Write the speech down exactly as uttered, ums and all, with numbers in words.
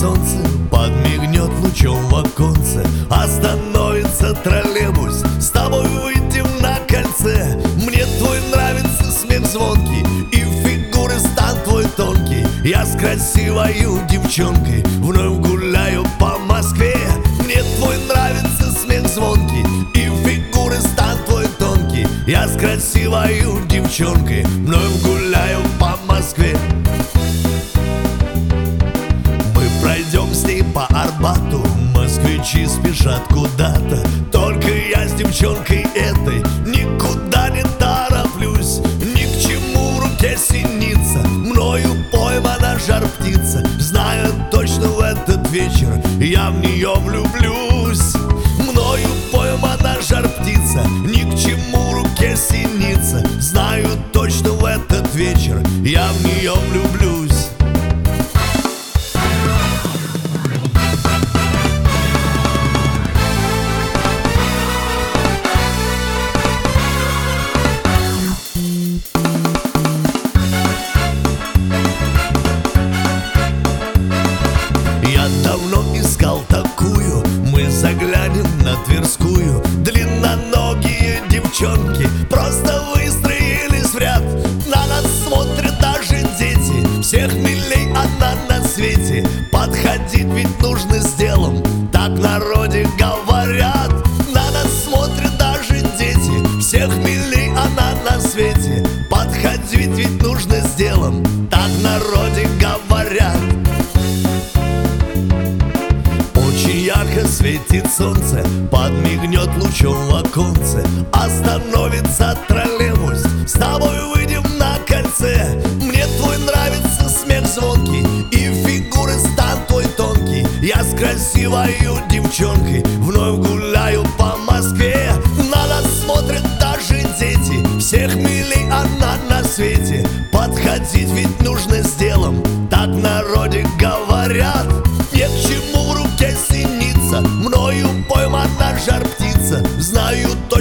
солнце, подмигнет лучом в оконце. Остановится троллейбус, с тобой выйдем на кольце. Мне твой нравится смех звонкий и фигуры стан твой тонкий. Я с красивою девчонкой вновь гуляю по Москве. Мне твой нравится смех звонкий и фигуры стан твой тонкий. Я с красивою девчонкой вновь гуляю по Москве. Мы пройдем с ней по Арбату, москвичи спешат куда-то. Только я с девчонкой этой никуда не тороплюсь. Ни к чему в руке синица, мною поймана жар-птица. Знаю точно, в этот вечер я в нее влюблюсь. Мною поймана жар-птица, ни к чему в руке синица. Знаю точно, в этот вечер я в нее влюблюсь. Я давно искал такую, мы заглянем на Тверскую. Длинноногие девчонки просто выстроились в ряд. На нас смотрят даже дети, всех милей одна на свете. Подходить ведь нужно с делом, так в народе говорят. На нас смотрят даже дети, всех милей она на свете. Подходить ведь нужно с делом, так в народе говорят. Ярко светит солнце, подмигнет лучом в оконце. Остановится троллейбус, с тобой выйдем на кольце. Мне твой нравится смех звонкий и фигуры стан твой тонкий. Я с красивою девчонкой вновь гуляю по Москве. На нас смотрят даже дети, всех милей она на свете. Подходить ведь нужно с делом, так в народе говорят. Не к чему в руке синица, мною поймана жар-птица. Знаю